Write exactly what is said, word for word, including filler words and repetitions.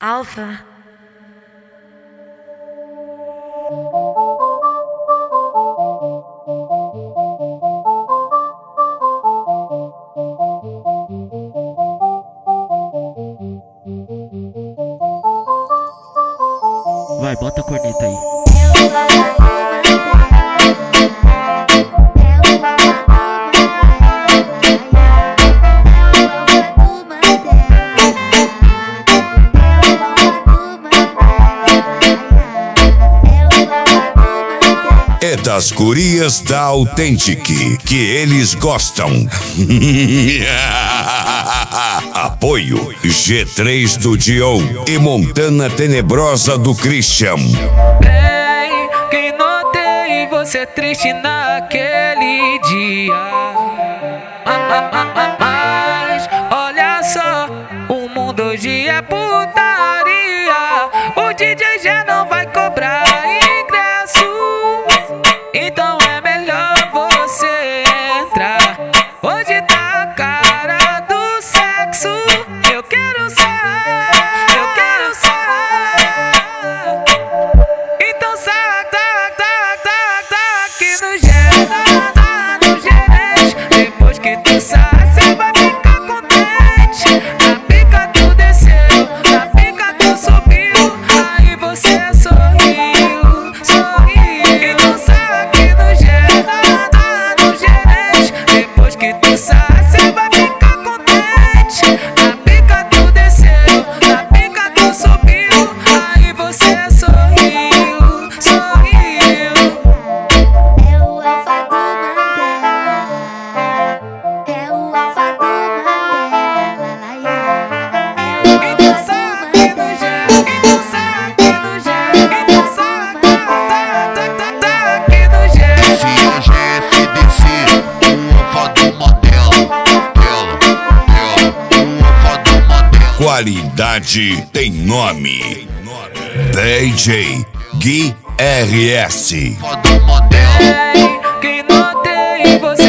Alfa. Vai, bota a corneta aí. É das gurias da Authentic que eles gostam. Apoio G três do Dion e Montana Tenebrosa do Christian. Bem, quem notei você triste naquele dia. Ah, ah, ah, ah, mas olha só, o mundo hoje é putaria. O D J já não vai cobrar ingresso, então é melhor você entrar. Hoje tá a cara do sexo. Eu quero ser, eu quero ser. Então sai, tá, tá, tá, tá aqui no gerente, tá no gerente. Depois que tu sai, cê vai ficar contente. Na pica tu desceu, na pica tu subiu, aí você sorriu, sorriu. Então sai aqui no gerente, tá no gerente. Depois que tu sai, cê vai ficar contente. Na pica tu desceu, na pica tu subiu, aí você sorriu, sorriu. É o Alfa do Mandela. É o Alfa do Mandela. Então sai aqui no gel, então sai aqui no gel, então sai, tá, tá, tá, tá aqui no gel. Se a G F D C, o Alfa do Mandela, ela, ela, o Alfa do Mandela. Qualidade tem nome. D J Gui R S. Alfa do Mandela. Quem notei você